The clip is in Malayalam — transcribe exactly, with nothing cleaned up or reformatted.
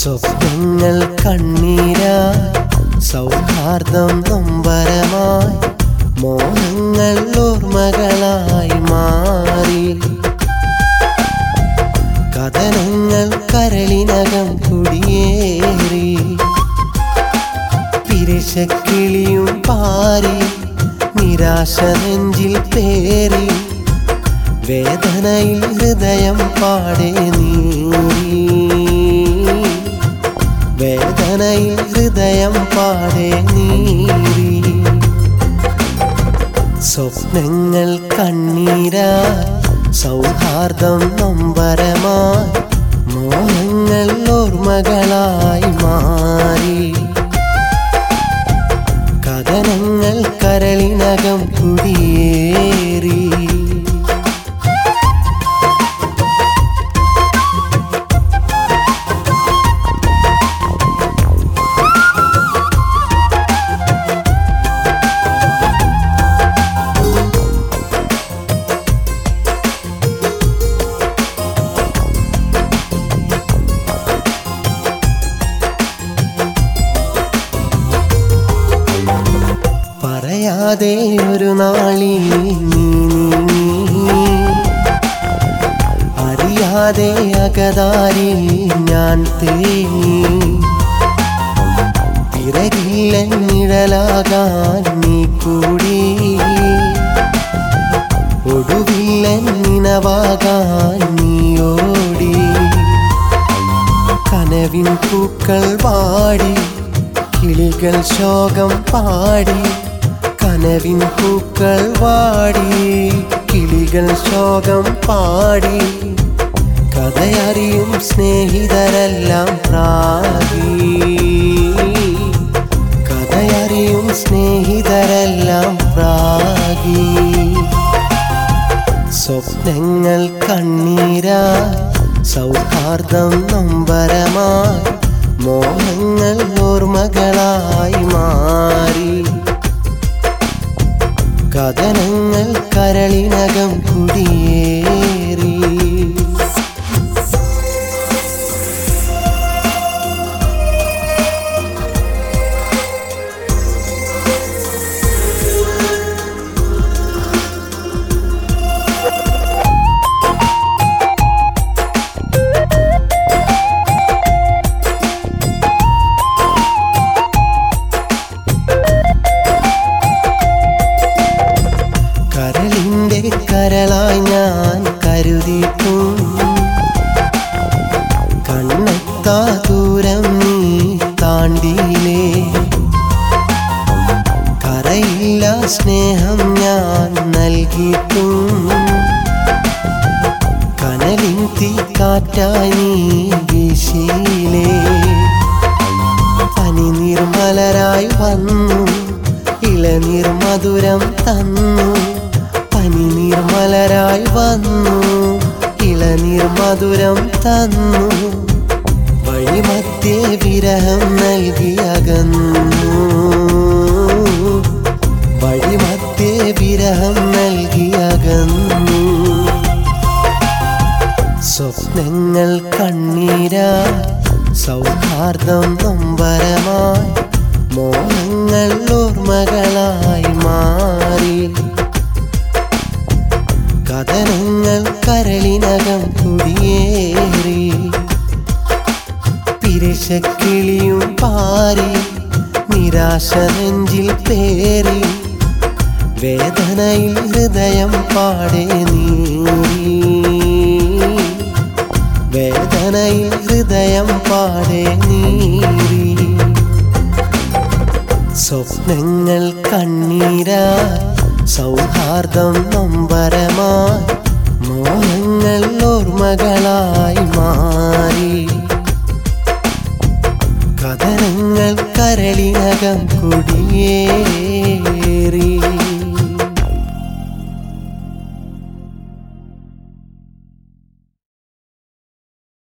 സ്വപ്നങ്ങൾ കണ്ണീരായി സൗഹാർദ്ദം നൊമ്പരമായി മോഹങ്ങൾ ഓർമ്മകളായി മാറി കഥനങ്ങൾ കരളിനകം കുടിയേറി പിരിശക്കിളിയും പാരി നിരാശ നെഞ്ചിൽ പേറി വേദനയിൽ ഹൃദയം പാടെ നീറി വേദനയിൽ ഹൃദയം പാടെ നീറി സ്വപ്നങ്ങൾ കണ്ണീരായി സൗഹാർദ്ദം നൊമ്പരമായി മോഹങ്ങൾ ഓർമ്മകളായി മാറി കഥനങ്ങൾ കരളിനകം കുടിയേറി പറയാതെ ഒരു നാളിൽ നീ അറിയാതെ അകതാരിൽ ഞാൻ തേങ്ങി പിറകില്ല നിഴലാകാൻ നീ കൂടി ഒടുവില്ല നിനവാകാൻ നീ ഓടി കനവിൻ പൂക്കൾ വാടി കിളികൾ ശോകം പാടി കനവിൻ പൂക്കൾ വാടി കിളികൾ ശോകം പാടി കഥയറിയും സ്നേഹിതരെല്ലാം പ്രാഗി കഥയറിയും സ്നേഹിതരെല്ലാം പ്രാഗി സ്വപ്നങ്ങൾ കണ്ണീരായി സൗഹാർദ്ദം നൊമ്പരമായി മോഹങ്ങൾ ഓർമ്മകളായി മാറി കഥനങ്ങൾ കരളിനകം കുടിയേറി കരളായി ഞാൻ കരുതിയിട്ടും കണ്ണെത്താ ദൂരം നീ താണ്ടിയിലേ കരയില്ല സ്നേഹം ഞാൻ നൽകിയിട്ടും കനലിൻ തീ കാറ്റായി നീ വീശിയിലേ പനി നിർമ്മലരായി വന്നു ഇളനീർ മധുരം തന്നു പനി നിർമ്മലരായി വന്നു ഇളനീർ മധുരം തന്നു വഴിമധ്യേ വിരഹം നൽകി അകന്നു വഴിമധ്യേ വിരഹം നൽകി അകന്നു സ്വപ്നങ്ങൾ കണ്ണീരായി സൗഹാർദ്ദം നൊമ്പരമായി മോഹങ്ങൾ ഓർമ്മകളായി മാറി കഥനങ്ങൾ കരളിനകം കുടിയേറി പിരിശക്കിളിയും പാരി നിരാശ നെഞ്ചിൽ പേറി വേദനയിൽ ഹൃദയം പാടെ നീറി വേദനയിൽ ഹൃദയം പാടെ നീറി സ്വപ്നങ്ങൾ കണ്ണീരായി സൗഹാർദ്ദം നൊമ്പരമായി മോഹങ്ങൾ ഓർമ്മകളായി മാറി കഥനങ്ങൾ കരളിനകം കുടിയേറി